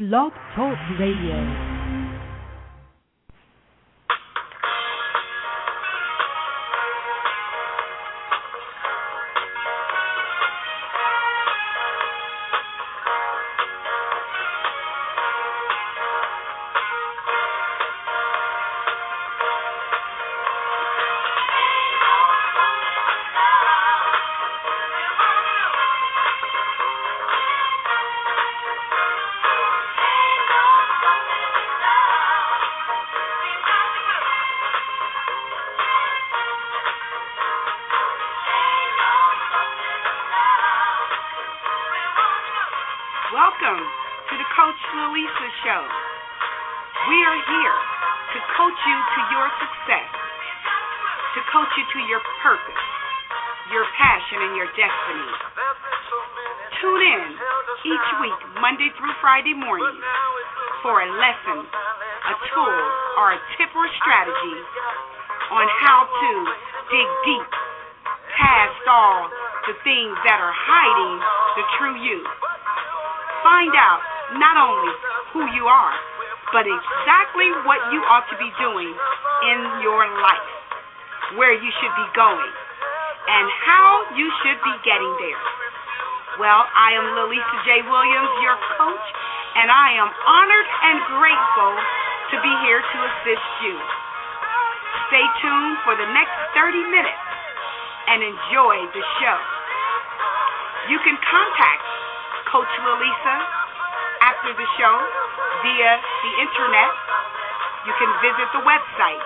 Blog Talk Radio. Welcome to the Coach Lalisa Show. We are here to coach you to your success, to coach you to your purpose, your passion, and your destiny. Tune in each week, Monday through Friday morning, for a lesson, a tool, or a tip or strategy on how to dig deep past all the things that are hiding the true you. Find out not only who you are, but exactly what you ought to be doing in your life, where you should be going, and how you should be getting there. Well, I am Lalisa J. Williams, your coach, and I am honored and grateful to be here to assist you. Stay tuned for the next 30 minutes and enjoy the show. You can contact Coach Lalisa after the show via the internet. You can visit the website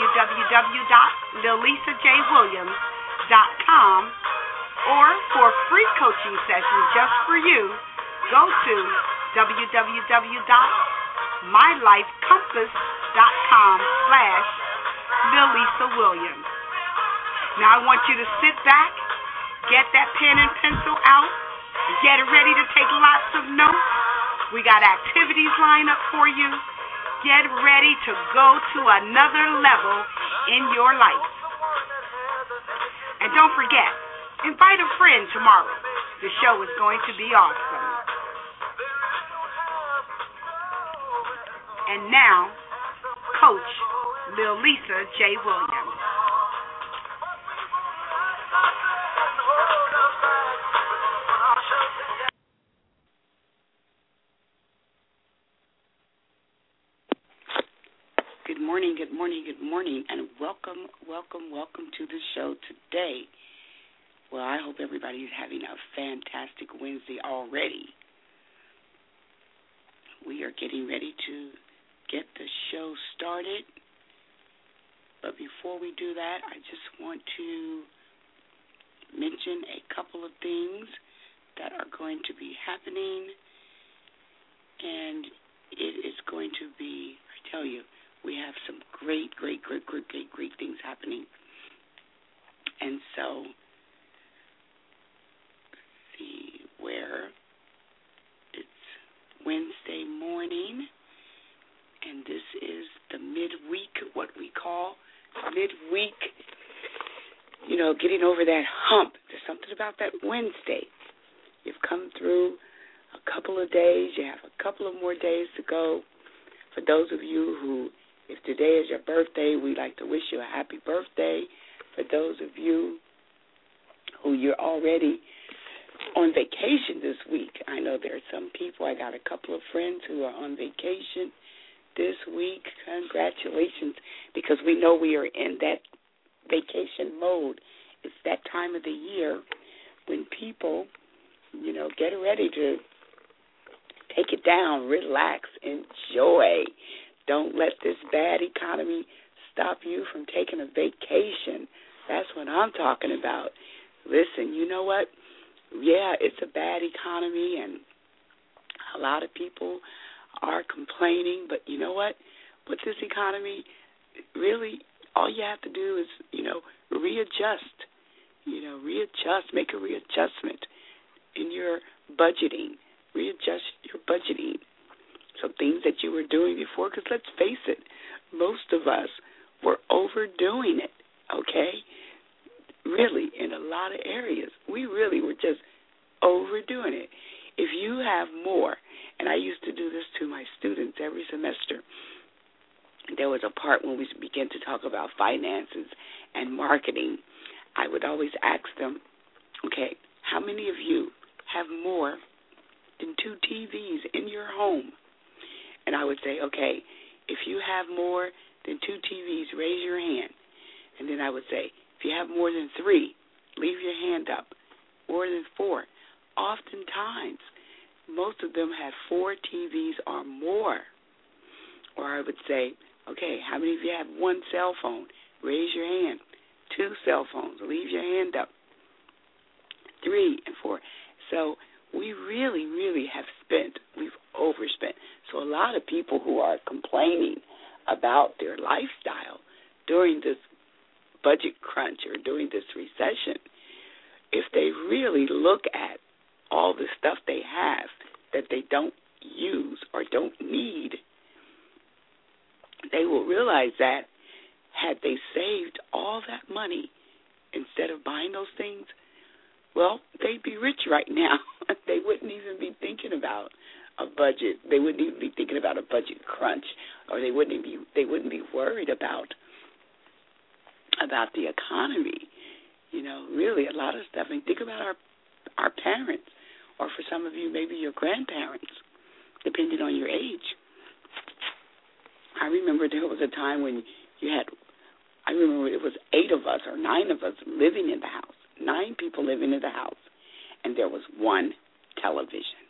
www.lalisajwilliams.com, or for free coaching sessions just for you, go to www.mylifecompass.com/LalisaWilliams. Now I want you to sit back, get that pen and pencil out, get ready to take lots of notes. We got activities lined up for you. Get ready to go to another level in your life. And don't forget, invite a friend tomorrow. The show is going to be awesome. And now, Coach Lalisa J. Williams. Good morning, and welcome to the show today. Well, I hope everybody is having a fantastic Wednesday already. We are getting ready to get the show started, but before we do that, I just want to mention a couple of things that are going to be happening, and it is going to be, I tell you, we have some great things happening. And so, let's see where it's Wednesday morning, and this is the midweek, what we call midweek, getting over that hump. There's something about that Wednesday. You've come through a couple of days. You have a couple of more days to go. For those of you who, if today is your birthday, we'd like to wish you a happy birthday. For those of you who you're already on vacation this week, I know there are some people, I got a couple of friends who are on vacation this week. Congratulations, because we know we are in that vacation mode. It's that time of the year when people, get ready to take it down, relax, enjoy. Don't let this bad economy stop you from taking a vacation. That's what I'm talking about. Listen, you know what? Yeah, it's a bad economy, and a lot of people are complaining. But you know what? With this economy, really, all you have to do is, readjust. Readjust, make a readjustment in your budgeting. Readjust your budgeting. Some things that you were doing before, because let's face it, most of us were overdoing it, okay? Really, in a lot of areas, we really were just overdoing it. If you have more And I used to do this to my students every semester. There was a part when we began to talk about finances and marketing. I would always ask them, okay, how many of you have more than 2 TVs in your home? And I would say, okay, if you have more than 2 TVs, raise your hand. And then I would say, if you have more than 3, leave your hand up. More than 4. Oftentimes, most of them had 4 TVs or more. Or I would say, okay, how many of you have 1 cell phone? Raise your hand. 2 cell phones, leave your hand up. 3 and 4. So we really, really have we've overspent. So a lot of people who are complaining about their lifestyle during this budget crunch or during this recession, if they really look at all the stuff they have that they don't use or don't need, they will realize that had they saved all that money instead of buying those things, well, they'd be rich right now. They wouldn't even be thinking about a budget. They wouldn't even be thinking about a budget crunch, or they wouldn't be worried about the economy. You know, really a lot of stuff. I mean, think about our parents, or for some of you, maybe your grandparents, depending on your age. I remember there was a time when I remember it was 8 of us or 9 of us living in the house, 9 people living in the house, and there was 1 television.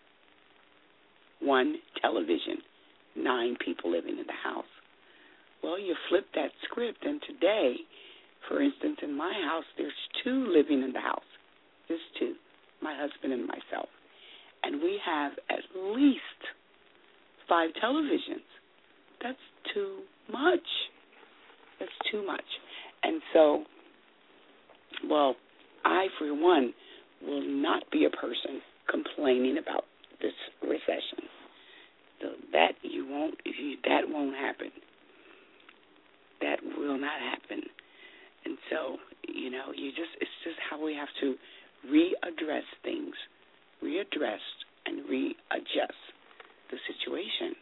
1 television, 9 people living in the house. Well, you flip that script, and today, for instance, in my house, there's 2 living in the house. There's 2, my husband and myself. And we have at least 5 televisions. That's too much. That's too much. And so, well, I, for one, will not be a person complaining about this recession. So that won't happen. That will not happen. And so, you know, it's just how we have to readdress things, and readjust the situation.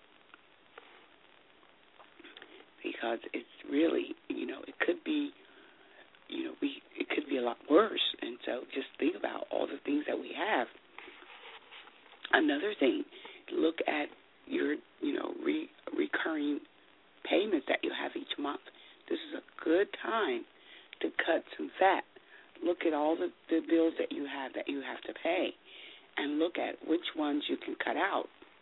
Because it's really, you know, it could be a lot worse. And so just think about all the things that we have. Another thing, look at your, recurring payments that you have each month. This is a good time to cut some fat. Look at all the bills that you have to pay, and look at which ones you can cut out.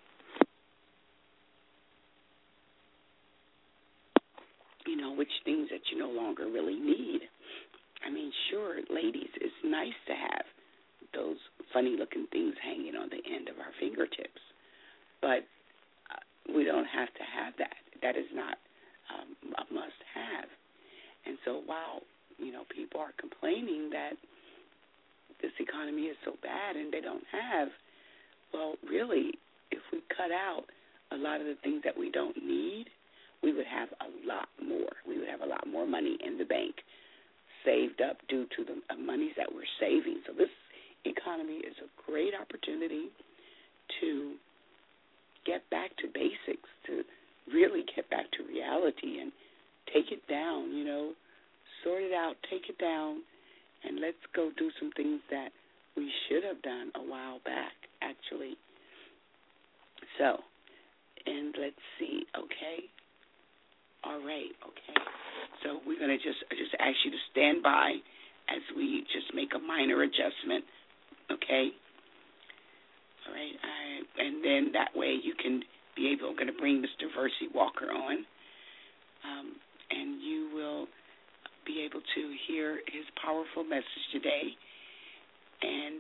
You know, which things that you no longer really need. I mean, sure, ladies, it's nice to have those funny-looking things hanging on the end of our fingertips, but we don't have to have that. That is not a must-have. And so while, people are complaining that this economy is so bad and they don't have, well, really, if we cut out a lot of the things that we don't need, we would have a lot more. We would have a lot more money in the bank saved up due to the monies that we're saving. So this economy is a great opportunity to get back to basics, to really get back to reality and take it down, sort it out, take it down, and let's go do some things that we should have done a while back, actually. So, and let's see, okay. All right, okay. So we're going to just ask you to stand by as we just make a minor adjustment, okay? All right, and then that way you can be able, I'm going to bring Mr. Versi Walker on, and you will be able to hear his powerful message today, and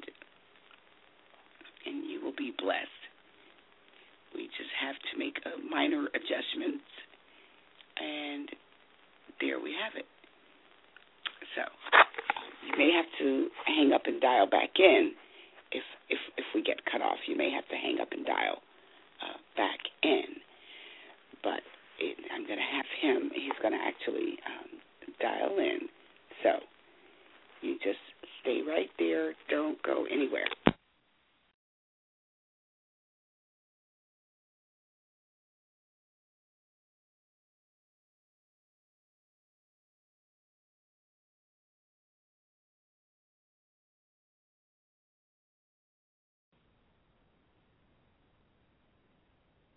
you will be blessed. We just have to make a minor adjustments, and there we have it. So you may have to hang up and dial back in. If we get cut off, you may have to hang up and dial back in. But I'm going to have him. He's going to actually dial in. So you just stay right there. Don't go anywhere.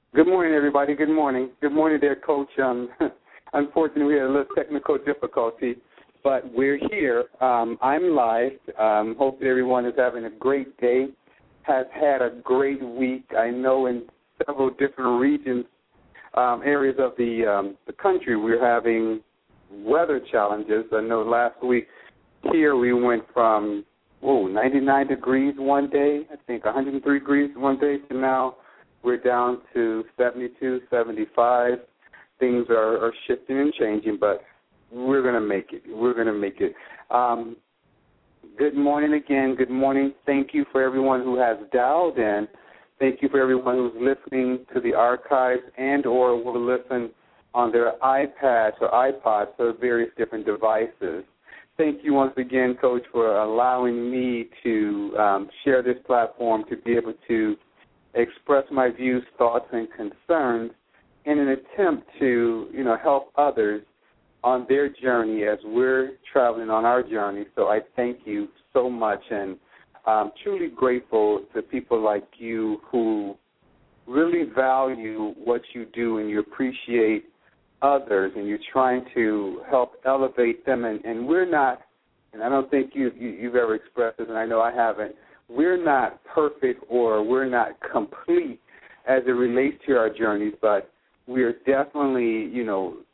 Good morning, everybody. Good morning. Good morning there, Coach. Unfortunately, we had a little technical difficulty, but we're here. I'm live. Hope that everyone is having a great day, has had a great week. I know in several different regions, areas of the country, we're having weather challenges. I know last week here we went from 99 degrees one day, I think 103 degrees one day, to now we're down to 72, 75. Things are shifting and changing, but we're going to make it. We're going to make it. Good morning again. Good morning. Thank you for everyone who has dialed in. Thank you for everyone who's listening to the archives and or will listen on their iPads or iPods or various different devices. Thank you once again, Coach, for allowing me to share this platform to be able to express my views, thoughts, and concerns in an attempt to, help others on their journey as we're traveling on our journey. So I thank you so much, and I'm truly grateful to people like you who really value what you do and you appreciate others and you're trying to help elevate them. And we're not, and I don't think you've ever expressed this, and I know I haven't, we're not perfect or we're not complete as it relates to our journeys, but we're definitely, in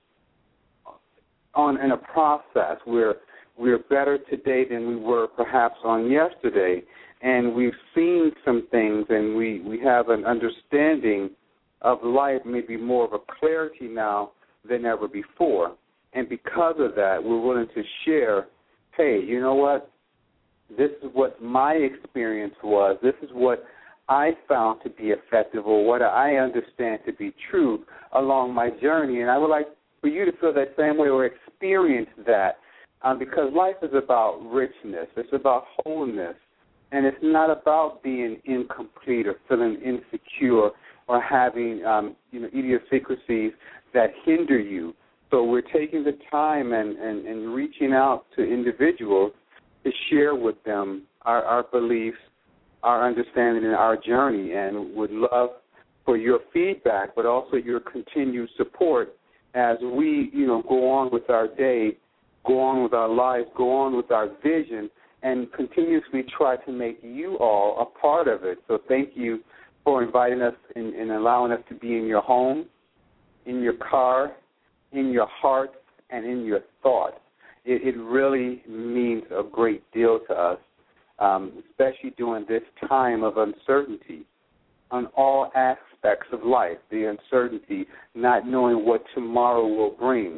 a process. We're better today than we were perhaps on yesterday, and we've seen some things, and we have an understanding of life, maybe more of a clarity now than ever before. And because of that, we're willing to share, hey, you know what? This is what my experience was. This is what I found to be effective or what I understand to be true along my journey. And I would like for you to feel that same way or experience that because life is about richness. It's about wholeness. And it's not about being incomplete or feeling insecure or having, idiosyncrasies that hinder you. So we're taking the time and reaching out to individuals to share with them our beliefs, our understanding, and our journey, and would love for your feedback, but also your continued support as we, go on with our day, go on with our lives, go on with our vision, and continuously try to make you all a part of it. So thank you for inviting us and allowing us to be in your home, in your car, in your heart, and in your thoughts. It really means a great deal to us, especially during this time of uncertainty on all aspects of life, the uncertainty, not knowing what tomorrow will bring.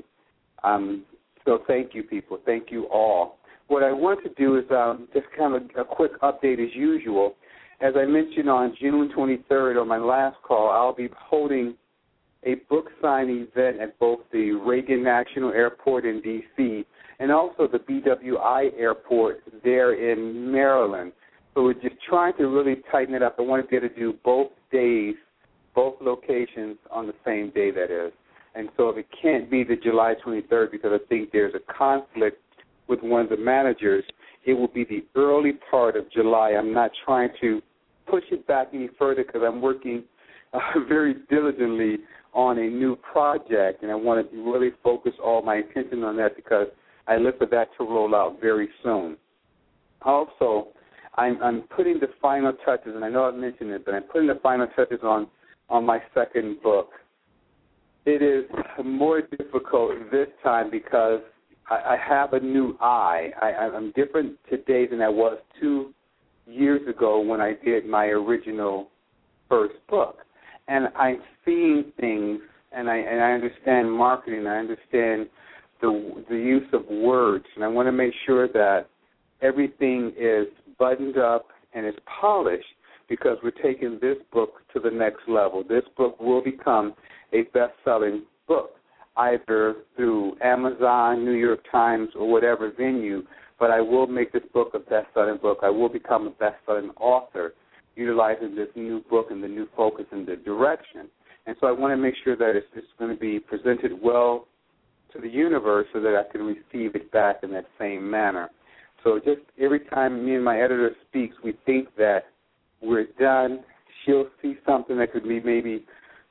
So thank you, people. Thank you all. What I want to do is just kind of a quick update as usual. As I mentioned on June 23rd on my last call, I'll be holding a book signing event at both the Reagan National Airport in D.C. and also the BWI Airport there in Maryland. So we're just trying to really tighten it up. I want to be able to do both days, both locations on the same day, that is. And so if it can't be the July 23rd because I think there's a conflict with one of the managers, it will be the early part of July. I'm not trying to push it back any further because I'm working very diligently on a new project, and I want to really focus all my attention on that because I look for that to roll out very soon. Also, I'm putting the final touches, and I know I've mentioned it, but I'm putting the final touches on my second book. It is more difficult this time because I have a new eye. I'm different today than I was 2 years ago when I did my original first book. And I'm seeing things, and I understand marketing. I understand the use of words, and I want to make sure that everything is buttoned up and is polished because we're taking this book to the next level. This book will become a best-selling book, either through Amazon, New York Times, or whatever venue, but I will make this book a best-selling book. I will become a best-selling author utilizing this new book and the new focus and the direction. And so I want to make sure that it's going to be presented well to the universe so that I can receive it back in that same manner. So just every time me and my editor speaks, we think that we're done. She'll see something that could be maybe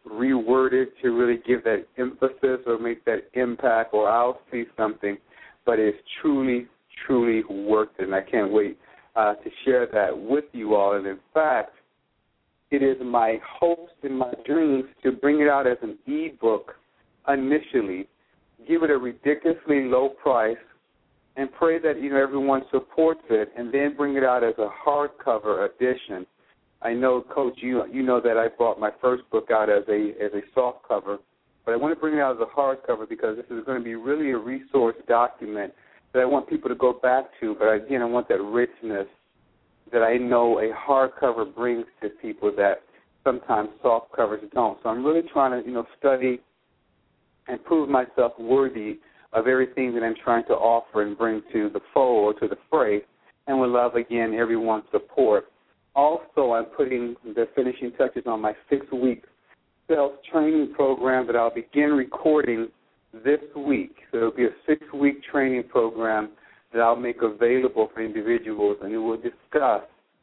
reworded to really give that emphasis or make that impact, or I'll see something, but it's truly, truly worth it, and I can't wait to share that with you all. And in fact, it is my hopes and my dreams to bring it out as an e-book initially, give it a ridiculously low price, and pray that everyone supports it, and then bring it out as a hardcover edition. I know, Coach, you know that I brought my first book out as a soft cover, but I want to bring it out as a hardcover because this is going to be really a resource document that I want people to go back to. But again, I want that richness that I know a hardcover brings to people that sometimes soft covers don't. So I'm really trying to study and prove myself worthy of everything that I'm trying to offer and bring to the fold or to the fray, and would love, again, everyone's support. Also, I'm putting the finishing touches on my 6-week sales training program that I'll begin recording this week. So it'll be a 6-week training program that I'll make available for individuals, and it will discuss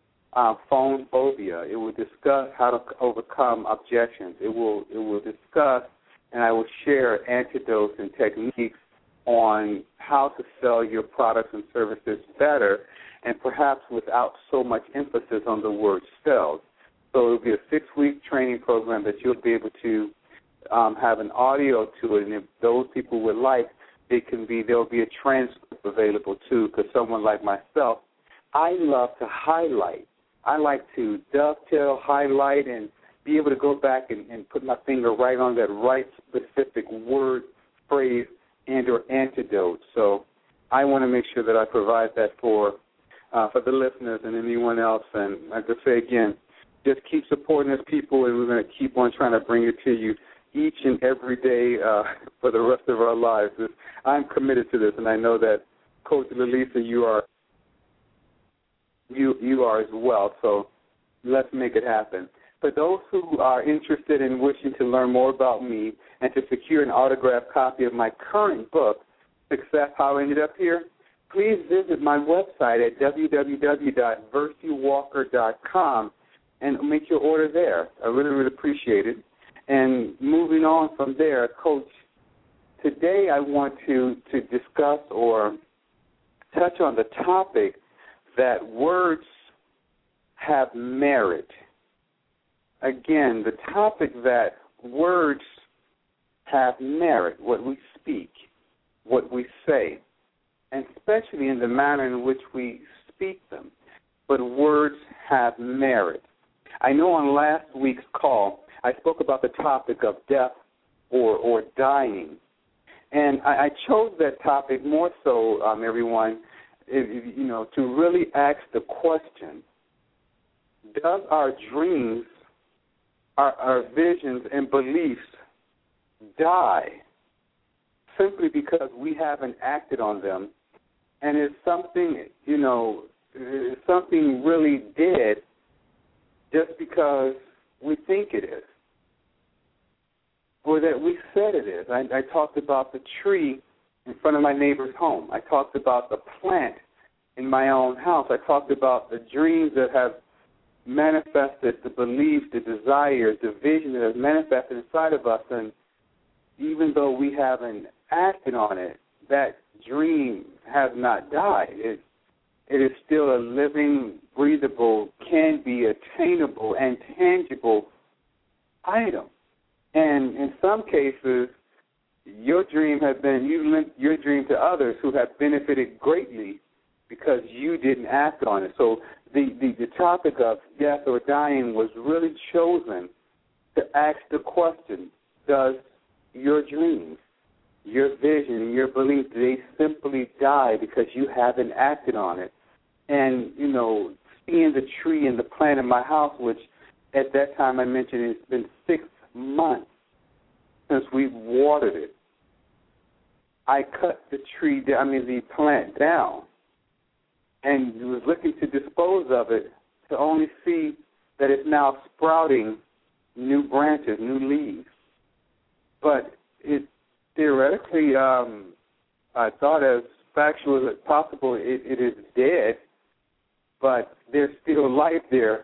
phone phobia. It will discuss how to overcome objections. It will discuss, and I will share antidotes and techniques on how to sell your products and services better, and perhaps without so much emphasis on the word sales. So it will be a 6-week training program that you'll be able to have an audio to it, and if those people would like, there'll be a transcript available too, because someone like myself, I love to highlight. I like to dovetail, highlight, and be able to go back and put my finger right on that right specific word, phrase, and or antidote. So I want to make sure that I provide that for the listeners and anyone else. And like I say again, just keep supporting us, people, and we're going to keep on trying to bring it to you each and every day for the rest of our lives. I'm committed to this, and I know that Coach Lalisa, you are as well. So let's make it happen. For those who are interested in wishing to learn more about me and to secure an autographed copy of my current book, Success, How I Ended Up Here, please visit my website at www.vercywalker.com and make your order there. I really, really appreciate it. And moving on from there, Coach, today I want to discuss or touch on the topic that words have merit. Again, the topic that words have merit, what we speak, what we say, and especially in the manner in which we speak them. But words have merit. I know on last week's call, I spoke about the topic of death or dying. And I chose that topic more so, everyone, to really ask the question, does our dreams, our visions and beliefs die simply because we haven't acted on them? And is something, is something really dead just because we think it is, or that we said it is? I talked about the tree in front of my neighbor's home. I talked about the plant in my own house. I talked about the dreams that have manifested, the beliefs, the desires, the vision that has manifested inside of us. And even though we haven't acted on it, that dream has not died. It is still a living, breathable, can be attainable and tangible item. And in some cases, your dream has been, you lent your dream to others who have benefited greatly because you didn't act on it. So the topic of death or dying was really chosen to ask the question, does your dreams, your vision, your belief, they simply die because you haven't acted on it? And, seeing the tree and the plant in my house, which at that time I mentioned it's been 6 months since we've watered it. I cut the plant down and was looking to dispose of it to only see that it's now sprouting new branches, new leaves. But it theoretically, I thought as factual as possible, it is dead, but there's still life there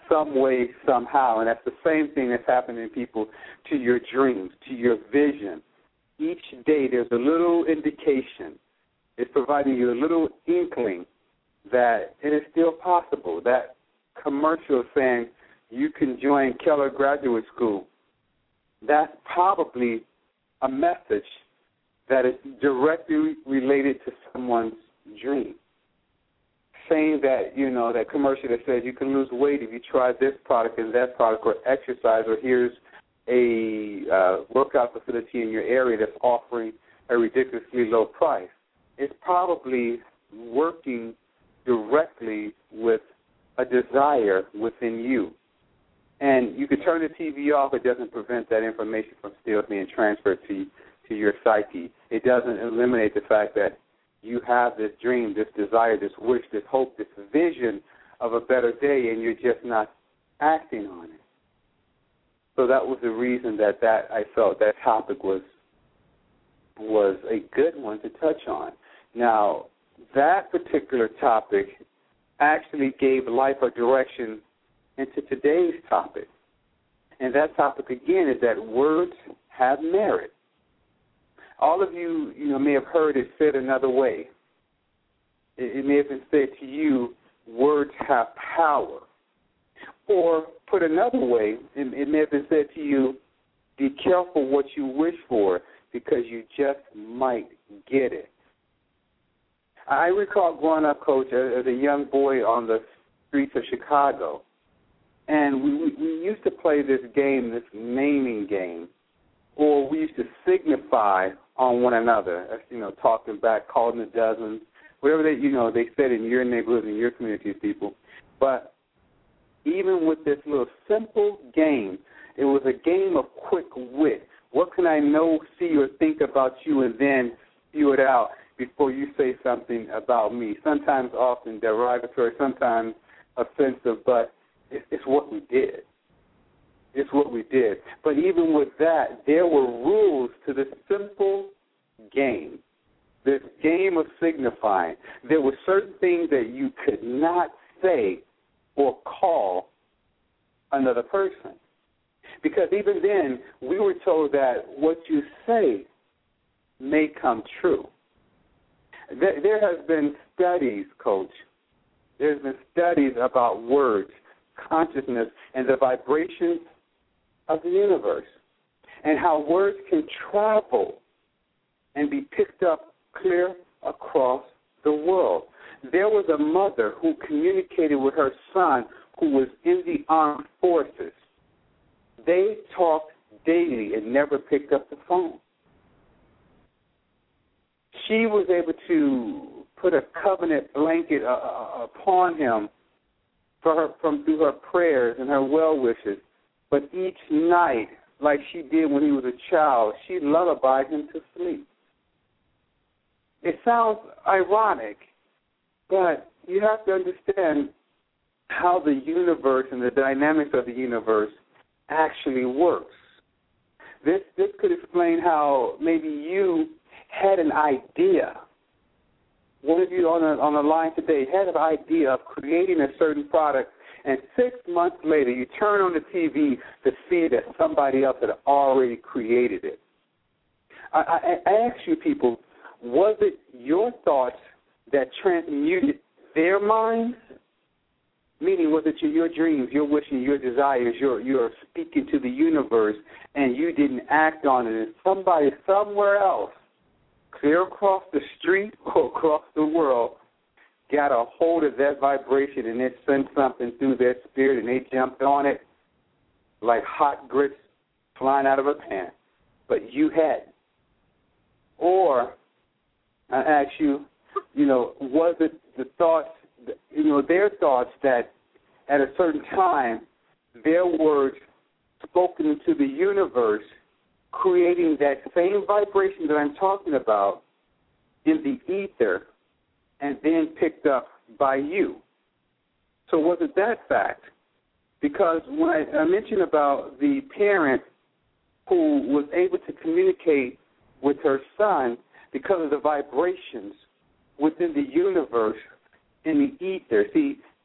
some way, somehow. And that's the same thing that's happening to people, to your dreams, to your vision. Each day there's a little indication. It's providing you a little inkling that it is still possible. That commercial saying you can join Keller Graduate School, that's probably a message that is directly related to someone's dream. Saying that, that commercial that says you can lose weight if you try this product and that product, or exercise, or here's a workout facility in your area that's offering a ridiculously low price. It's probably working directly with a desire within you. And you can turn the TV off. It doesn't prevent that information from still being transferred to your psyche. It doesn't eliminate the fact that you have this dream, this desire, this wish, this hope, this vision of a better day, and you're just not acting on it. So that was the reason that I felt that topic was a good one to touch on. Now, that particular topic actually gave life a direction into today's topic. And that topic, again, is that words have merit. All of you, may have heard it said another way. It may have been said to you, words have power. Or put another way, it may have been said to you, be careful what you wish for because you just might get it. I recall growing up, Coach, as a young boy on the streets of Chicago, and we used to play this game, this naming game, or we used to signify on one another, talking back, calling the dozens, whatever they said in your neighborhood, in your communities, people. But even with this little simple game, it was a game of quick wit. What can I know, see, or think about you, and then spew it out before you say something about me? Sometimes often derogatory, sometimes offensive, but it's what we did. It's what we did. But even with that, there were rules to this simple game, this game of signifying. There were certain things that you could not say or call another person. Because even then, we were told that what you say may come true. There has been studies, Coach. There's been studies about words, consciousness, and the vibrations of the universe, and how words can travel and be picked up clear across the world. There was a mother who communicated with her son who was in the armed forces. They talked daily and never picked up the phone. She was able to put a covenant blanket upon him through her prayers and her well wishes. But each night, like she did when he was a child, she lullabied him to sleep. It sounds ironic, but you have to understand how the universe and the dynamics of the universe actually works. This could explain how maybe you had an idea. One of you on the line today had an idea of creating a certain product, and 6 months later you turn on the TV to see that somebody else had already created it. I ask you people, was it your thoughts that transmuted their minds? Meaning, was it your dreams, your wishes, your desires, your speaking to the universe, and you didn't act on it, and somebody somewhere else, clear across the street or across the world, got a hold of that vibration and it sent something through their spirit and they jumped on it like hot grits flying out of a pan. But you hadn't. Or, I ask you, was it the thoughts, their thoughts that at a certain time, their words spoken into the universe, creating that same vibration that I'm talking about in the ether and then picked up by you. So was it that fact? Because when I mentioned about the parent who was able to communicate with her son because of the vibrations within the universe in the ether. See,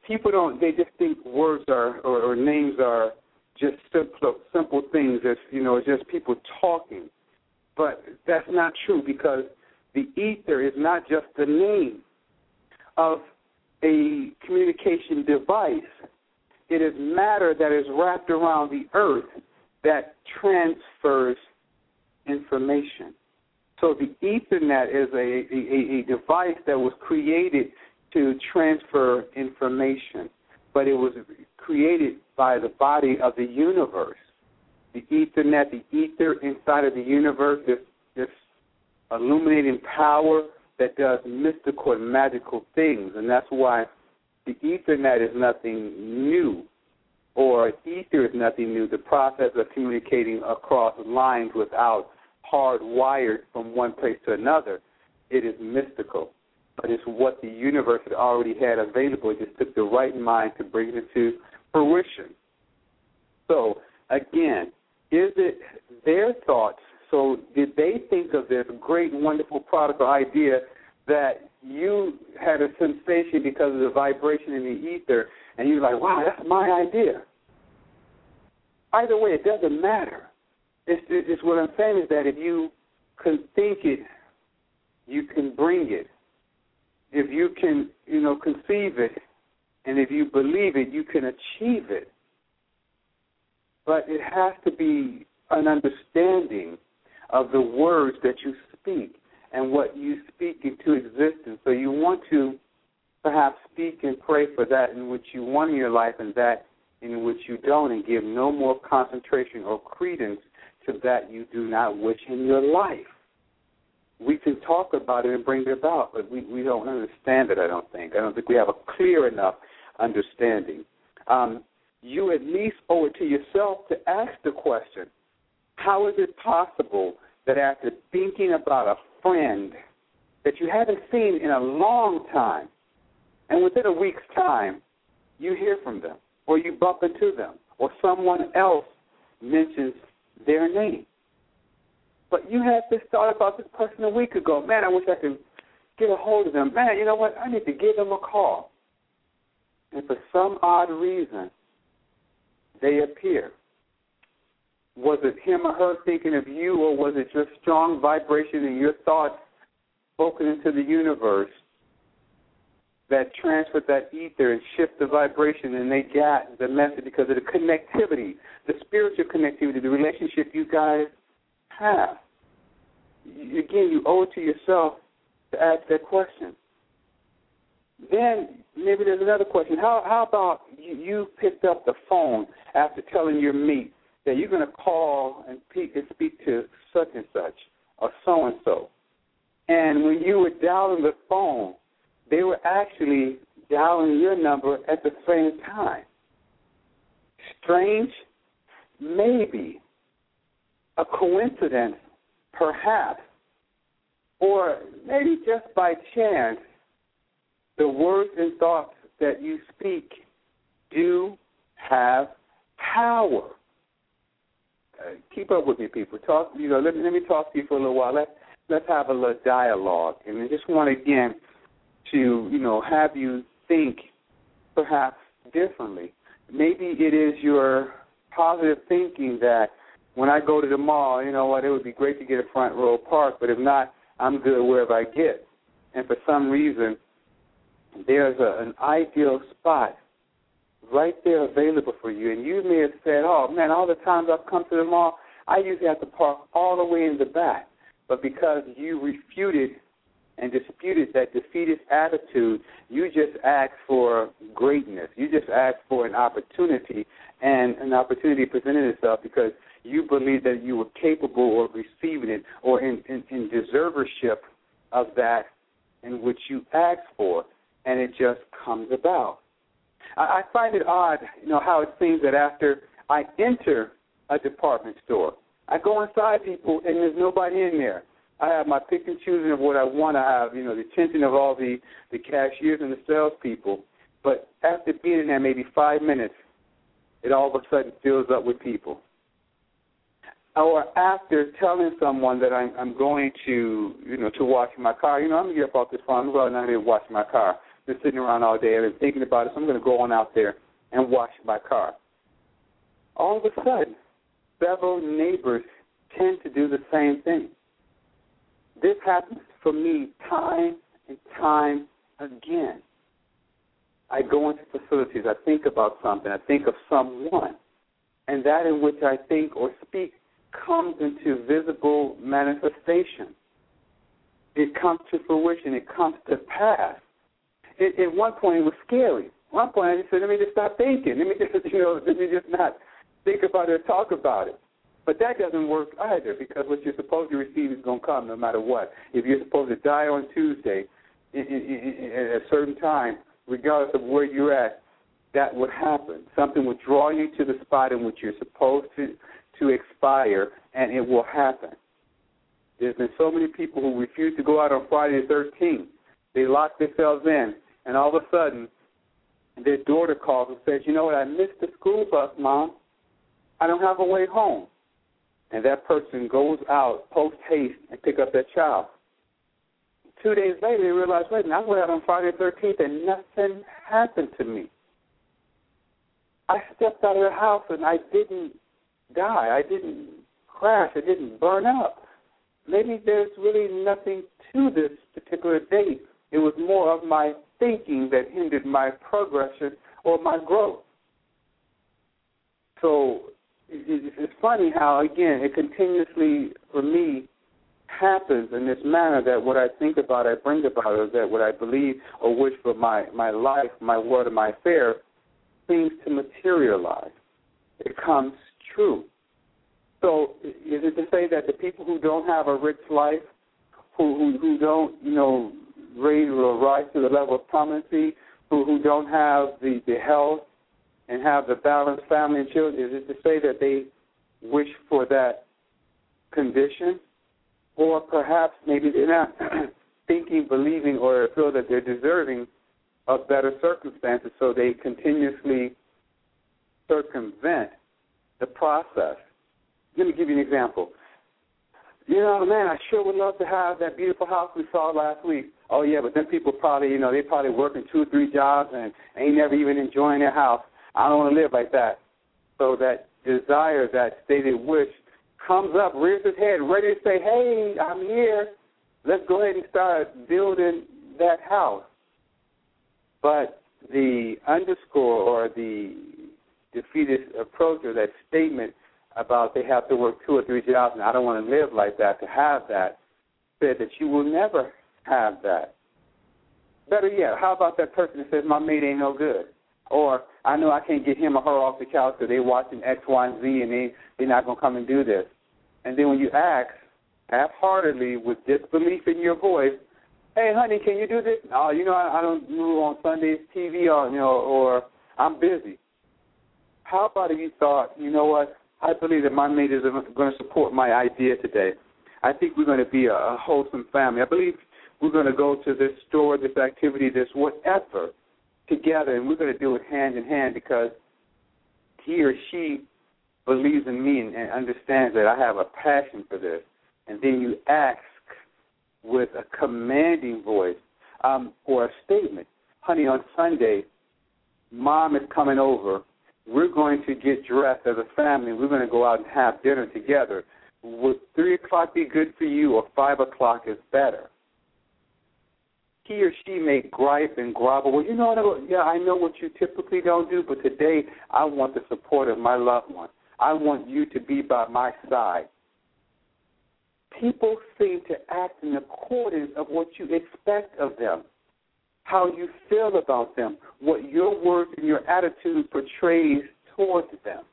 people don't, they just think words are, or names are just simple things, as, just people talking. But that's not true, because the ether is not just the name of a communication device. It is matter that is wrapped around the earth that transfers information. So the Ethernet is a device that was created to transfer information, but it was created by the body of the universe. The Ethernet, the ether inside of the universe, this illuminating power that does mystical and magical things, and that's why the Ethernet is nothing new, or ether is nothing new, the process of communicating across lines without hardwired from one place to another. It is mystical, but it's what the universe had already had available. It just took the right mind to bring it to fruition. So, again, is it their thoughts? So did they think of this great, wonderful product or idea that you had a sensation because of the vibration in the ether, and you're like, wow, that's my idea? Either way, it doesn't matter. It's what I'm saying is that if you can think it, you can bring it. If you can, conceive it, and if you believe it, you can achieve it. But it has to be an understanding of the words that you speak and what you speak into existence. So you want to perhaps speak and pray for that in which you want in your life and that in which you don't, and give no more concentration or credence to that you do not wish in your life. We can talk about it and bring it about, but we don't understand it, I don't think. I don't think we have a clear enough understanding. You at least owe it to yourself to ask the question, how is it possible that after thinking about a friend that you haven't seen in a long time, and within a week's time, you hear from them, or you bump into them, or someone else mentions their name? But you had this thought about this person a week ago. Man, I wish I could get a hold of them. Man, you know what? I need to give them a call. And for some odd reason, they appear. Was it him or her thinking of you, or was it just strong vibration in your thoughts spoken into the universe that transferred that ether and shift the vibration, and they got the message because of the connectivity, the spiritual connectivity, the relationship you guys have? Again, you owe it to yourself to ask that question. Then maybe there's another question. How about you picked up the phone after telling your mate that you're going to call and speak to such and such or so-and-so. And when you were dialing the phone, they were actually dialing your number at the same time. Strange? Maybe. A coincidence? Perhaps. Or maybe just by chance, the words and thoughts that you speak do have power. Keep up with me, people. Talk. Let me talk to you for a little while. Let's have a little dialogue. And I just want again to have you think perhaps differently. Maybe it is your positive thinking that when I go to the mall, you know what, it would be great to get a front row park, but if not, I'm good wherever I get. And for some reason, there's an ideal spot right there available for you. And you may have said, oh, man, all the times I've come to the mall, I usually have to park all the way in the back. But because you refuted and disputed that defeatist attitude, you just asked for greatness. You just asked for an opportunity, and an opportunity presented itself because you believed that you were capable of receiving it or in deservership of that in which you asked for, and it just comes about. I find it odd, how it seems that after I enter a department store, I go inside people and there's nobody in there. I have my pick and choosing of what I want. I have, the attention of all the cashiers and the salespeople. But after being in there maybe 5 minutes, it all of a sudden fills up with people. Or after telling someone that I'm going to, to wash my car, I'm going to get up off this phone, I'm going out here and wash my car. been sitting around all day. I've been thinking about it, so I'm going to go on out there and wash my car. All of a sudden, several neighbors tend to do the same thing. This happens for me time and time again. I go into facilities, I think about something, I think of someone, and that in which I think or speak comes into visible manifestation. It comes to fruition. It comes to pass. At one point, it was scary. At one point, I just said, let me just stop thinking. Let me just not think about it or talk about it. But that doesn't work either, because what you're supposed to receive is going to come no matter what. If you're supposed to die on Tuesday at a certain time, regardless of where you're at, that would happen. Something would draw you to the spot in which you're supposed to expire, and it will happen. There's been so many people who refuse to go out on Friday the 13th. They lock themselves in, and all of a sudden, their daughter calls and says, you know what, I missed the school bus, Mom. I don't have a way home. And that person goes out post-haste and pick up that child. 2 days later, they realize, wait a minute, I went out on Friday the 13th and nothing happened to me. I stepped out of the house and I didn't die. I didn't crash. I didn't burn up. Maybe there's really nothing to this particular date. It was more of my thinking that hindered my progression or my growth. So it's funny how, again, it continuously, for me, happens in this manner that what I think about, I bring about, or that what I believe or wish for my life, my word, or my affair seems to materialize. It comes true. So is it to say that the people who don't have a rich life, who don't, raise or rise to the level of prominency, who don't have the health and have the balanced family and children, is it to say that they wish for that condition? Or perhaps maybe they're not thinking, believing, or feel that they're deserving of better circumstances, so they continuously circumvent the process. Let me give you an example. Man, I sure would love to have that beautiful house we saw last week. Oh, yeah, but then people probably, they probably working 2 or 3 jobs and ain't never even enjoying their house. I don't want to live like that. So that desire, that stated wish, comes up, rears its head, ready to say, hey, I'm here. Let's go ahead and start building that house. But the underscore or the defeatist approach or that statement about they have to work 2 or 3 jobs and I don't want to live like that to have that, said that you will never have that. Better yet, how about that person that says my mate ain't no good? Or I know I can't get him or her off the couch because they're watching X, Y, and Z and they're not going to come and do this. And then when you ask half-heartedly with disbelief in your voice, hey, honey, can you do this? No, I don't do on Sundays TV or I'm busy. How about if you thought, you know what, I believe that my mate is going to support my idea today. I think we're going to be a wholesome family. I believe we're going to go to this store, this activity, this whatever, together, and we're going to do it hand in hand because he or she believes in me and understands that I have a passion for this. And then you ask with a commanding voice or a statement, honey, on Sunday, Mom is coming over. We're going to get dressed as a family. We're going to go out and have dinner together. Would 3 o'clock be good for you or 5 o'clock is better? He or she may gripe and grovel. Well, I know what you typically don't do, but today I want the support of my loved one. I want you to be by my side. People seem to act in accordance of what you expect of them, how you feel about them, what your words and your attitude portrays towards them.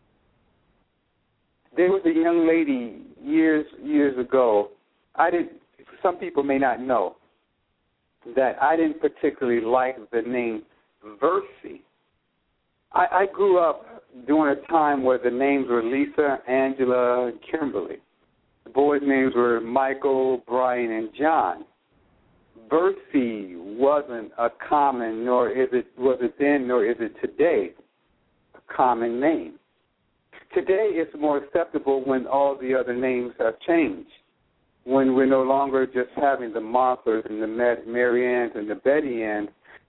There was a young lady years ago. Some people may not know that I didn't particularly like the name Versi. I grew up during a time where the names were Lisa, Angela, and Kimberly. The boys' names were Michael, Brian, and John. Versi wasn't a common, nor was it then, nor is it today, a common name. Today it's more acceptable when all the other names have changed, when we're no longer just having the Marthas and the Mary Anns and the Betty Anns,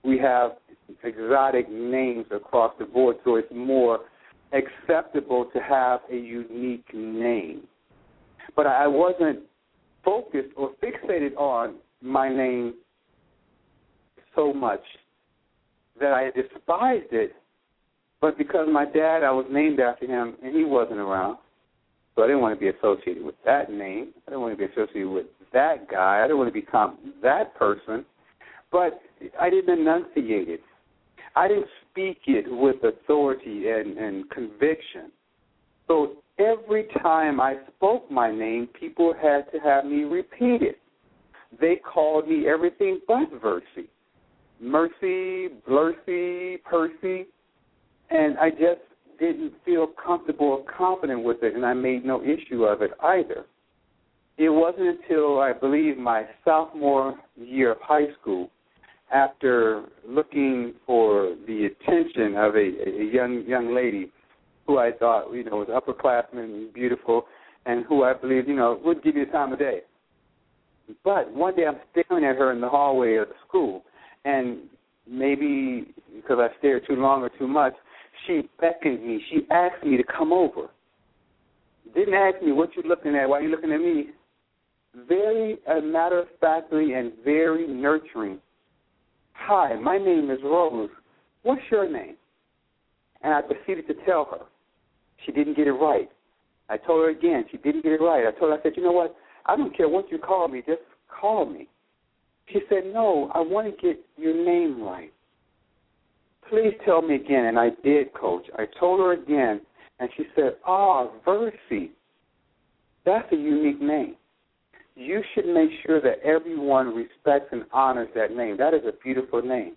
we have exotic names across the board, so it's more acceptable to have a unique name. But I wasn't focused or fixated on my name so much that I despised it. But because my dad, I was named after him, and he wasn't around, so I didn't want to be associated with that name. I didn't want to be associated with that guy. I didn't want to become that person. But I didn't enunciate it. I didn't speak it with authority and conviction. So every time I spoke my name, people had to have me repeat it. They called me everything but Versi. Mercy, Blurcy, Percy, and I just didn't feel comfortable or confident with it, and I made no issue of it either. It wasn't until, I believe, my sophomore year of high school, after looking for the attention of a young lady who I thought, was upperclassman, beautiful, and who I believe, would give you the time of day. But one day I'm staring at her in the hallway of the school, and maybe because I stared too long or too much, she beckoned me. She asked me to come over. Didn't ask me, what you looking at? Why are you looking at me? Very matter-of-factly and very nurturing. Hi, my name is Rose. What's your name? And I proceeded to tell her. She didn't get it right. I told her again. She didn't get it right. I told her, I said, you know what? I don't care what you call me. Just call me. She said, no, I want to get your name right. Please tell me again. And I did, Coach. I told her again, and she said, Versi. That's a unique name. You should make sure that everyone respects and honors that name. That is a beautiful name.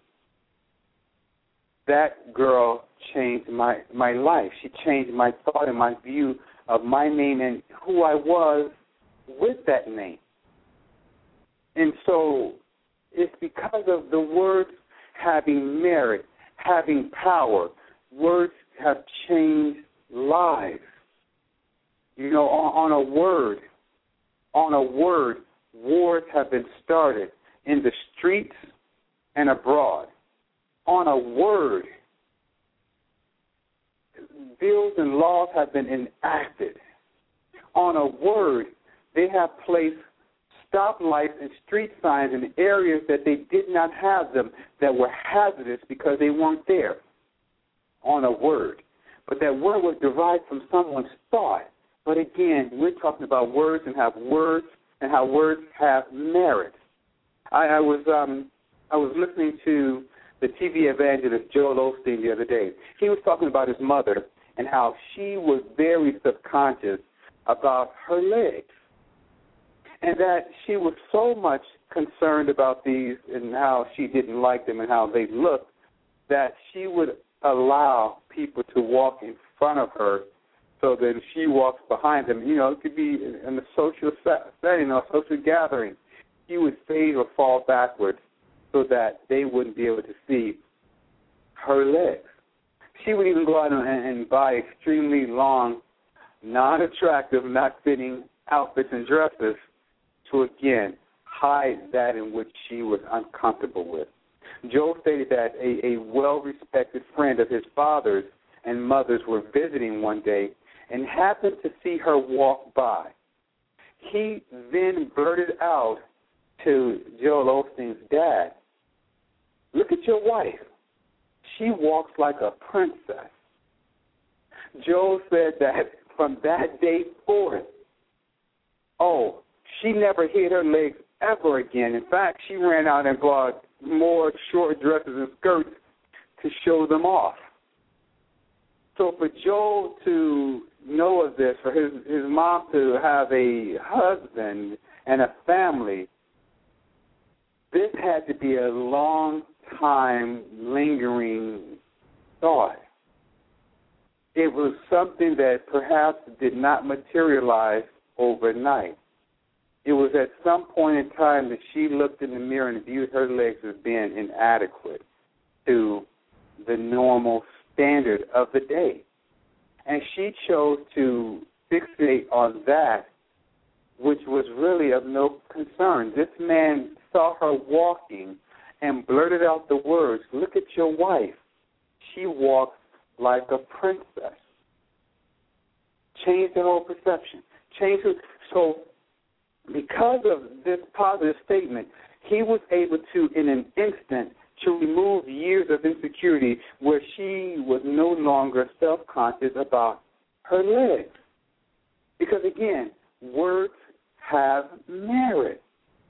That girl changed my life. She changed my thought and my view of my name and who I was with that name. And so it's because of the words having merit, having power. Words have changed lives. On a word, wars have been started in the streets and abroad. On a word, bills and laws have been enacted. On a word, they have placed stoplights and street signs in areas that they did not have them, that were hazardous because they weren't there. On a word. But that word was derived from someone's thought. But again, we're talking about words and how words have merit. I was listening to the TV evangelist Joel Osteen the other day. He was talking about his mother and how she was very subconscious about her legs, and that she was so much concerned about these and how she didn't like them and how they looked, that she would allow people to walk in front of her so that if she walks behind them, it could be in a social setting or a social gathering, she would fade or fall backwards so that they wouldn't be able to see her legs. She would even go out and buy extremely long, non-attractive, not fitting outfits and dresses to, again, hide that in which she was uncomfortable with. Joel stated that a well-respected friend of his father's and mother's were visiting one day and happened to see her walk by. He then blurted out to Joel Osteen's dad, "Look at your wife. She walks like a princess." Joel said that from that day forth, she never hid her legs ever again. In fact, she ran out and bought more short dresses and skirts to show them off. So for Joel to know of this, for his mom to have a husband and a family, this had to be a long time lingering thought. It was something that perhaps did not materialize overnight. It was at some point in time that she looked in the mirror and viewed her legs as being inadequate to the normal standard of the day. And she chose to fixate on that, which was really of no concern. This man saw her walking and blurted out the words, "Look at your wife. She walks like a princess." Changed the whole perception. So because of this positive statement, he was able to, in an instant, to remove years of insecurity where she was no longer self-conscious about her legs. Because, again, words have merit.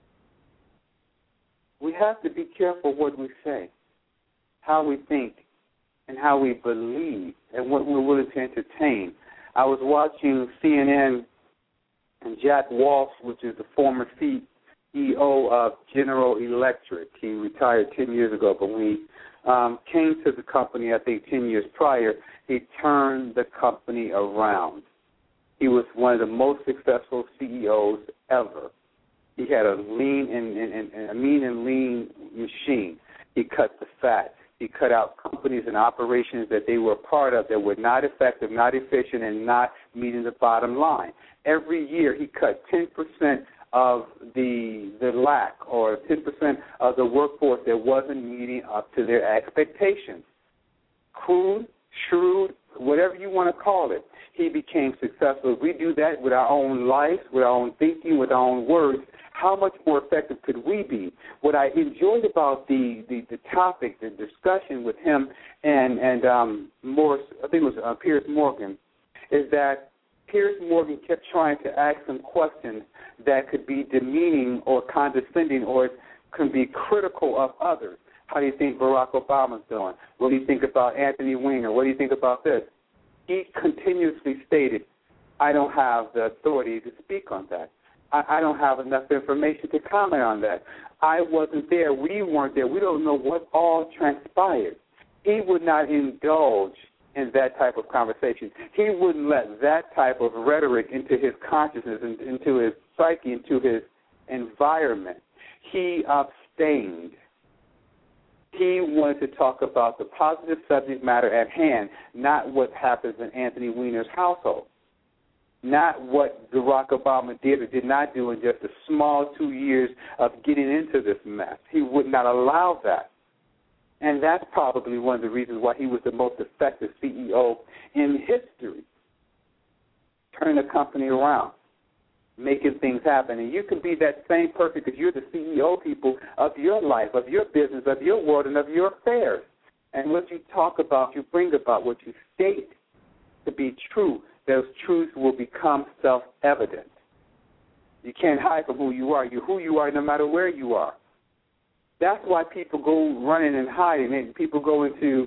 We have to be careful what we say, how we think, and how we believe, and what we're willing to entertain. I was watching CNN, and Jack Welch, which is the former CEO of General Electric. He retired 10 years ago, but when he came to the company, I think 10 years prior, he turned the company around. He was one of the most successful CEOs ever. He had a mean and lean machine. He cut the fat. He cut out companies and operations that they were part of that were not effective, not efficient, and not meeting the bottom line. Every year he cut 10% of the lack, or 10% of the workforce that wasn't meeting up to their expectations. Crude, shrewd, whatever you want to call it, he became successful. If we do that with our own lives, with our own thinking, with our own words, how much more effective could we be? What I enjoyed about the topic, the discussion with him and Morris, I think it was Piers Morgan, is that Piers Morgan kept trying to ask some questions that could be demeaning or condescending or can be critical of others. How do you think Barack Obama's doing? What do you think about Anthony Weiner? What do you think about this? He continuously stated, I don't have the authority to speak on that. I don't have enough information to comment on that. I wasn't there. We weren't there. We don't know what all transpired. He would not indulge in that type of conversation. He wouldn't let that type of rhetoric into his consciousness, into his psyche, into his environment. He abstained. He wanted to talk about the positive subject matter at hand, not what happens in Anthony Weiner's household, not what Barack Obama did or did not do in just a small 2 years of getting into this mess. He would not allow that. And that's probably one of the reasons why he was the most effective CEO in history, turning the company around, making things happen. And you can be that same person because you're the CEO, people, of your life, of your business, of your world, and of your affairs. And what you talk about, you bring about, what you state to be true, those truths will become self-evident. You can't hide from who you are. You're who you are no matter where you are. That's why people go running and hiding, and people go into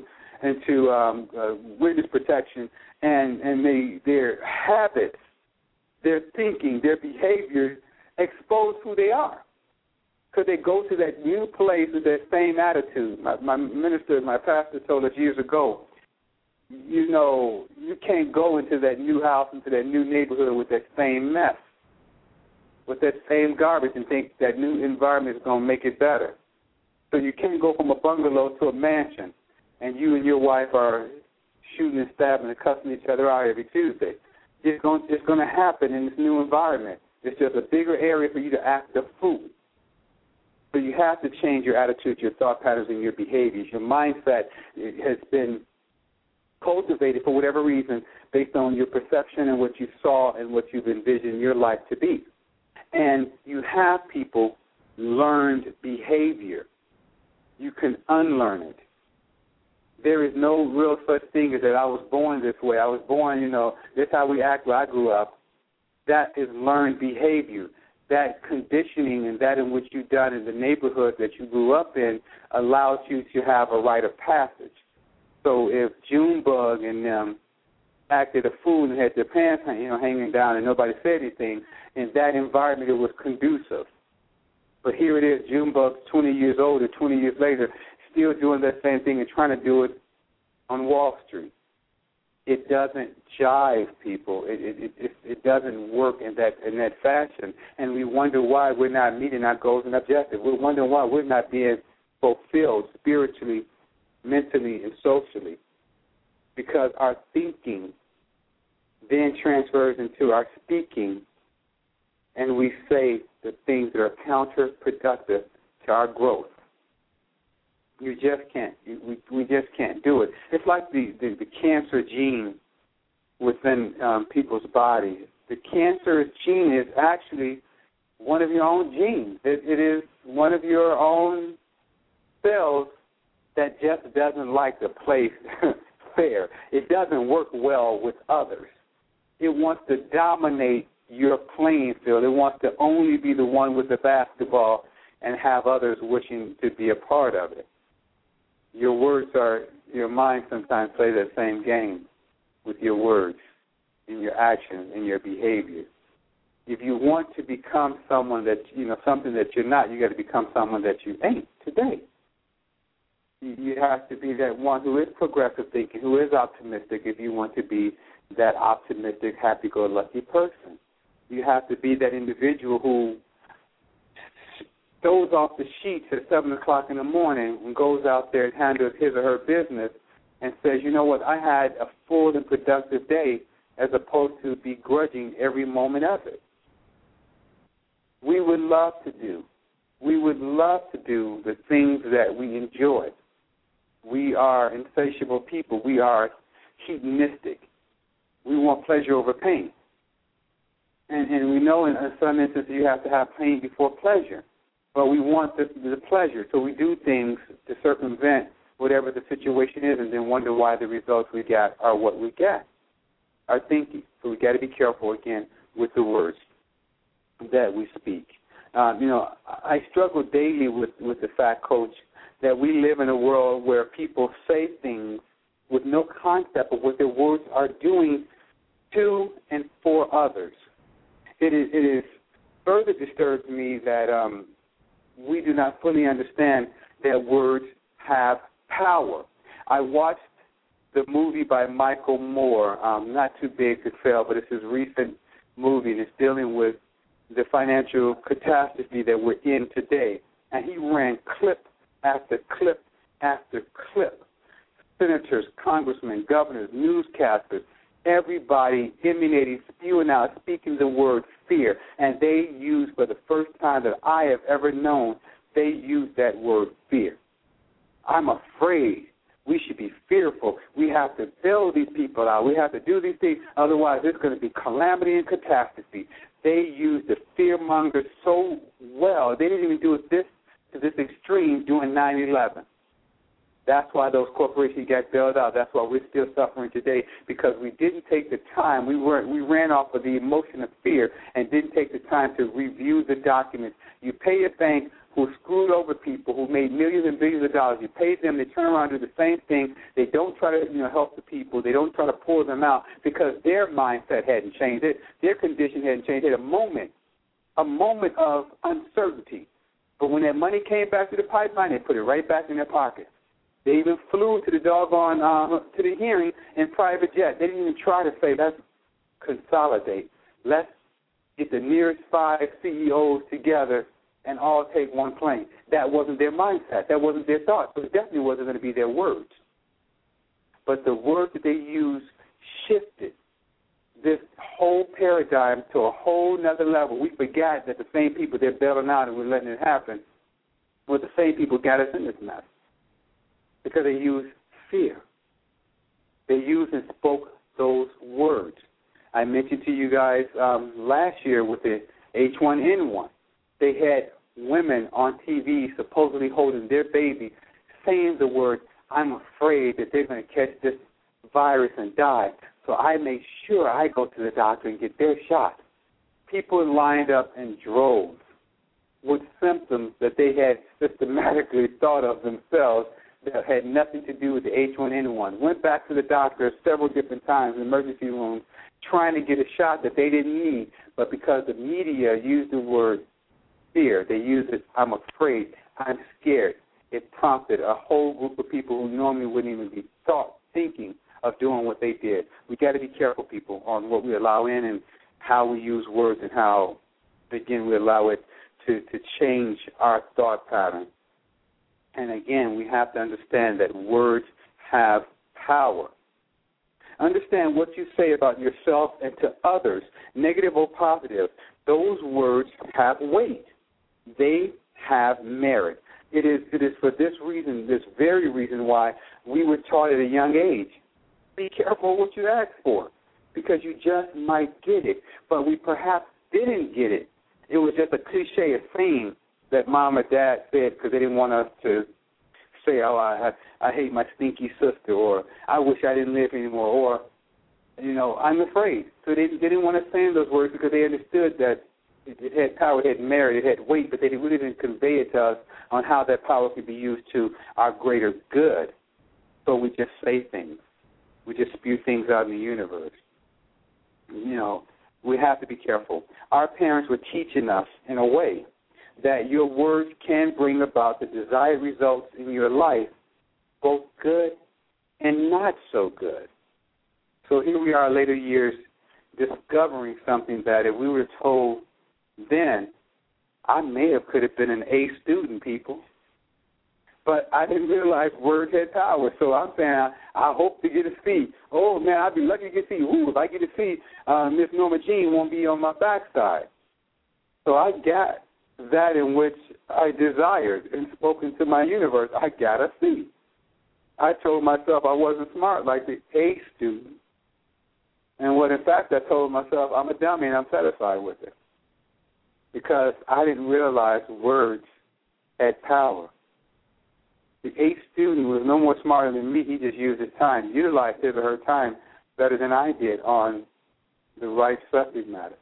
witness protection, and their habits, their thinking, their behavior expose who they are. Because they go to that new place with that same attitude. My minister, my pastor told us years ago, you know, you can't go into that new house, into that new neighborhood with that same mess, with that same garbage, and think that new environment is going to make it better. So you can't go from a bungalow to a mansion, and you and your wife are shooting and stabbing and cussing each other out every Tuesday. It's going to happen in this new environment. It's just a bigger area for you to act the fool. So you have to change your attitude, your thought patterns, and your behaviors. Your mindset has been cultivated for whatever reason based on your perception and what you saw and what you've envisioned your life to be. And you have people learned behavior. You can unlearn it. There is no real such thing as that I was born this way. I was born, this is how we act where I grew up. That is learned behavior. That conditioning and that in which you've done in the neighborhood that you grew up in allows you to have a rite of passage. So if Junebug and them acted a fool and had their pants hanging down and nobody said anything, in that environment it was conducive. But here it is, Junebug's 20 years older, 20 years later, still doing that same thing and trying to do it on Wall Street. It doesn't jive, people. It doesn't work in that fashion. And we wonder why we're not meeting our goals and objectives. We're wondering why we're not being fulfilled spiritually, mentally, and socially. Because our thinking then transfers into our speaking, and we say the things that are counterproductive to our growth. You just can't. We just can't do it. It's like the cancer gene within people's bodies. The cancerous gene is actually one of your own genes. It is one of your own cells that just doesn't like to play fair. It doesn't work well with others. It wants to dominate your playing field. It wants to only be the one with the basketball and have others wishing to be a part of it. Your mind sometimes play that same game with your words, in your actions, in your behavior. If you want to become someone that, something that you're not, you got to become someone that you ain't today. You have to be that one who is progressive thinking, who is optimistic if you want to be that optimistic, happy-go-lucky person. You have to be that individual who throws off the sheets at 7 o'clock in the morning and goes out there and handles his or her business and says, you know what, I had a full and productive day, as opposed to begrudging every moment of it. We would love to do the things that we enjoy. We are insatiable people. We are hedonistic. We want pleasure over pain. And we know in some instances you have to have pain before pleasure. But we want the pleasure, so we do things to circumvent whatever the situation is and then wonder why the results we get are what we get, our thinking. So we got to be careful, again, with the words that we speak. I struggle daily with the fact, Coach, that we live in a world where people say things with no concept of what their words are doing to and for others. It is further disturbs me that we do not fully understand that words have power. I watched the movie by Michael Moore, not too big to fail, but it's his recent movie, and it's dealing with the financial catastrophe that we're in today. And he ran clip after clip after clip. Senators, congressmen, governors, newscasters, everybody emanating, spewing out, speaking the word fear. And they use, for the first time that I have ever known, they use that word fear. I'm afraid. We should be fearful. We have to bail these people out. We have to do these things. Otherwise, it's going to be calamity and catastrophe. They use the fear-monger so well. They didn't even do it to this extreme during 9/11. That's why those corporations got bailed out. That's why we're still suffering today, because we didn't take the time. We ran off of the emotion of fear and didn't take the time to review the documents. You pay a bank who screwed over people, who made millions and billions of dollars. You pay them, they turn around and do the same thing. They don't try to help the people. They don't try to pull them out because their mindset hadn't changed. Their condition hadn't changed. They had a moment of uncertainty. But when that money came back to the pipeline, they put it right back in their pocket. They even flew to the doggone, to the hearing in private jet. They didn't even try to say, let's consolidate. Let's get the nearest 5 CEOs together and all take one plane. That wasn't their mindset. That wasn't their thought. So it definitely wasn't going to be their words. But the words that they used shifted this whole paradigm to a whole nother level. We forgot that the same people they're bailing out and we're letting it happen were the same people got us in this mess. Because they used fear. They used and spoke those words. I mentioned to you guys last year with the H1N1. They had women on TV supposedly holding their baby, saying the word, I'm afraid that they're going to catch this virus and die. So I make sure I go to the doctor and get their shot. People lined up in droves with symptoms that they had systematically thought of themselves that had nothing to do with the H1N1. Went back to the doctor several different times in emergency rooms trying to get a shot that they didn't need, but because the media used the word fear, they used it, I'm afraid, I'm scared. It prompted a whole group of people who normally wouldn't even be thinking of doing what they did. We got to be careful, people, on what we allow in and how we use words and how, again, we allow it to change our thought pattern. And again, we have to understand that words have power. Understand what you say about yourself and to others, negative or positive. Those words have weight. They have merit. It is for this reason, this very reason why we were taught at a young age. Be careful what you ask for, because you just might get it. But we perhaps didn't get it. It was just a cliche, a saying that mom or dad said because they didn't want us to say, oh, I hate my stinky sister, or I wish I didn't live anymore, or, I'm afraid. So they didn't want to say those words because they understood that it had power, it had merit, it had weight, but they really didn't convey it to us on how that power could be used to our greater good. So we just say things. We just spew things out in the universe. We have to be careful. Our parents were teaching us in a way that your words can bring about the desired results in your life, both good and not so good. So here we are later years discovering something that if we were told then, I could have been an A student, people. But I didn't realize words had power. So I'm saying I hope to get a C. Oh, man, I'd be lucky to get a C. Ooh, if I get a C, Miss Norma Jean won't be on my backside. So I got that in which I desired and spoken to my universe. I got a C. I told myself I wasn't smart like the A student. And what, in fact, I told myself I'm a dummy and I'm satisfied with it. Because I didn't realize words had power. The A student was no more smarter than me. He just used his time, utilized his or her time better than I did on the right subject matter.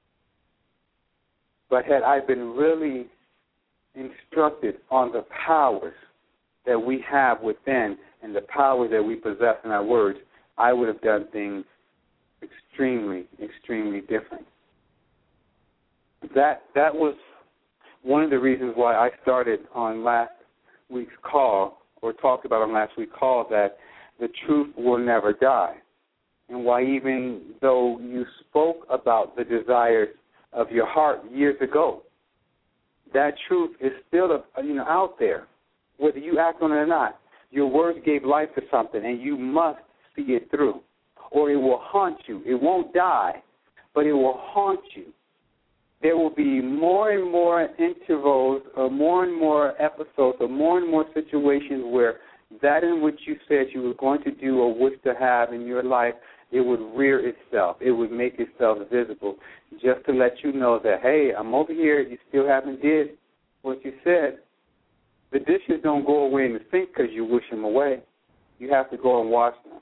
But had I been really instructed on the powers that we have within and the powers that we possess in our words, I would have done things extremely, extremely different. That was one of the reasons why I started on last week's call, or talked about on last week's call, that the truth will never die. And why even though you spoke about the desires of your heart years ago, that truth is still out there, whether you act on it or not. Your words gave life to something, and you must see it through, or it will haunt you. It won't die, but it will haunt you. There will be more and more intervals, or more and more episodes, or more and more situations where that in which you said you were going to do or wish to have in your life, it would rear itself. It would make itself visible, just to let you know that, hey, I'm over here. You still haven't did what you said. The dishes don't go away in the sink because you wish them away. You have to go and wash them.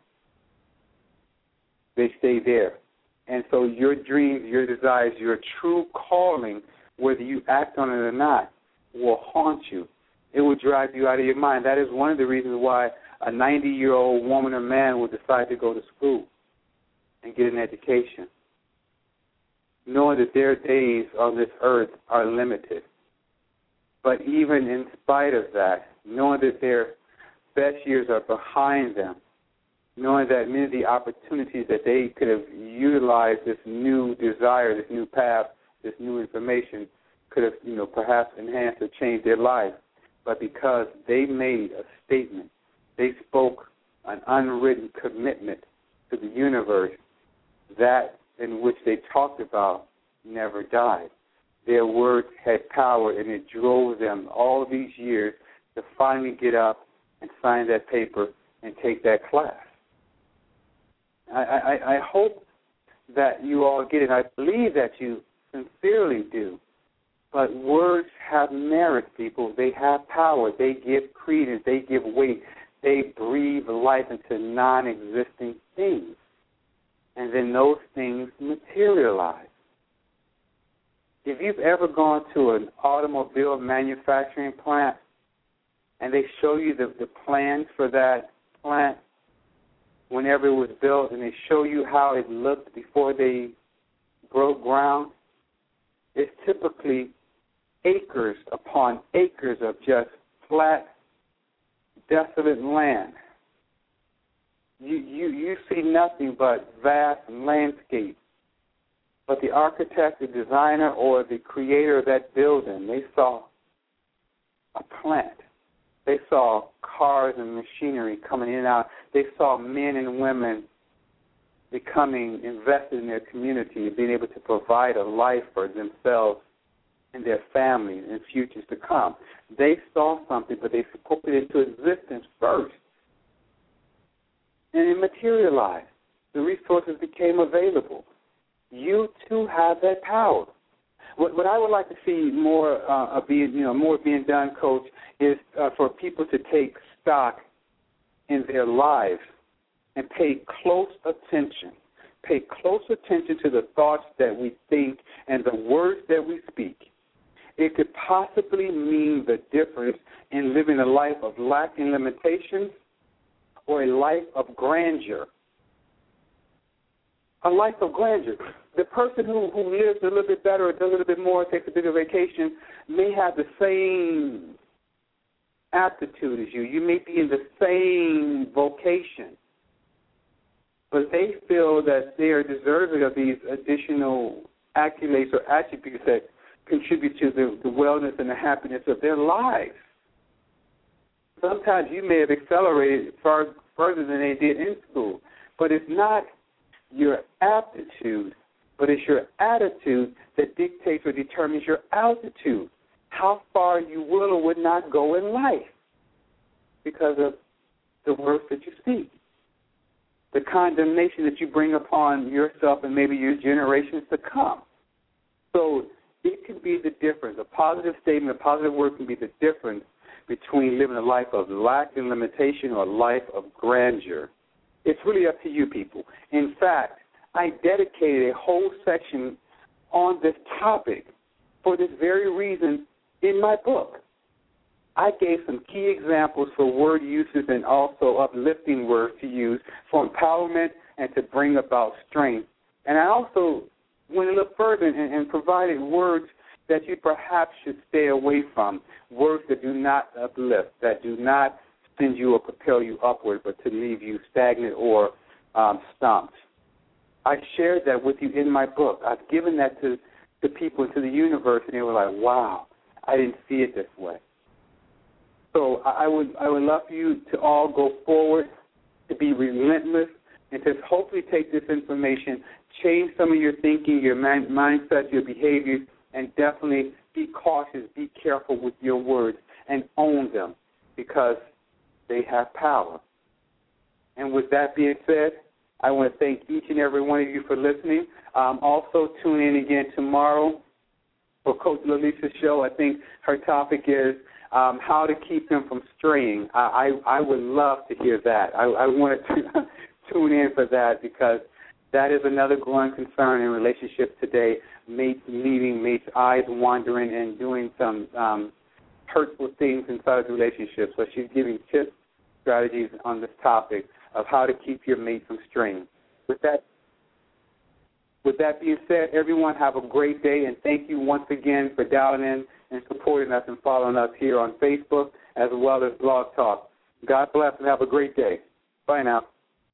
They stay there. And so your dreams, your desires, your true calling, whether you act on it or not, will haunt you. It will drive you out of your mind. That is one of the reasons why a 90-year-old woman or man will decide to go to school and get an education, knowing that their days on this earth are limited. But even in spite of that, knowing that their best years are behind them, knowing that many of the opportunities that they could have utilized this new desire, this new path, this new information, could have, perhaps enhanced or changed their life. But because they made a statement, they spoke an unwritten commitment to the universe, that in which they talked about never died. Their words had power, and it drove them all these years to finally get up and sign that paper and take that class. I hope that you all get it. I believe that you sincerely do. But words have merit, people. They have power. They give credence. They give weight. They breathe life into non-existing things. And then those things materialize. If you've ever gone to an automobile manufacturing plant and they show you the plans for that plant whenever it was built, and they show you how it looked before they broke ground, it's typically acres upon acres of just flat, desolate land. You see nothing but vast landscape. But the architect, the designer, or the creator of that building, they saw a plant. They saw cars and machinery coming in and out. They saw men and women becoming invested in their community, being able to provide a life for themselves and their families and futures to come. They saw something, but they spoke it into existence first. And it materialized. The resources became available. You too have that power. What I would like to see more more being done, Coach, is for people to take stock in their lives and pay close attention. Pay close attention to the thoughts that we think and the words that we speak. It could possibly mean the difference in living a life of lack and limitations or a life of grandeur. A life of grandeur. The person who lives a little bit better or does a little bit more, takes a bigger vacation, may have the same aptitude as you. You may be in the same vocation. But they feel that they are deserving of these additional accolades or attributes that contribute to the wellness and the happiness of their lives. Sometimes you may have accelerated far further than they did in school, but it's not your aptitude, but it's your attitude that dictates or determines your altitude, how far you will or would not go in life because of the words that you speak, the condemnation that you bring upon yourself and maybe your generations to come. So it can be the difference. A positive statement, a positive word can be the difference between living a life of lack and limitation or a life of grandeur. It's really up to you people. In fact, I dedicated a whole section on this topic for this very reason in my book. I gave some key examples for word uses and also uplifting words to use for empowerment and to bring about strength. And I also went a little further and provided words that you perhaps should stay away from, words that do not uplift, that do not send you or propel you upward, but to leave you stagnant or stumped. I shared that with you in my book. I've given that to people, to the universe, and they were like, wow, I didn't see it this way. So I would love for you to all go forward, to be relentless, and to hopefully take this information, change some of your thinking, your mindset, your behaviors, and definitely be cautious, be careful with your words, and own them because they have power. And with that being said, I want to thank each and every one of you for listening. Also, tune in again tomorrow for Coach Lalisa's show. I think her topic is how to keep them from straying. I would love to hear that. I wanted to tune in for that because that is another growing concern in relationships today, mates leaving, mates' eyes wandering and doing some hurtful things inside of relationships. So she's giving tips, strategies on this topic of how to keep your mate from straying. With that being said, everyone have a great day, and thank you once again for dialing in and supporting us and following us here on Facebook as well as Blog Talk. God bless and have a great day. Bye now.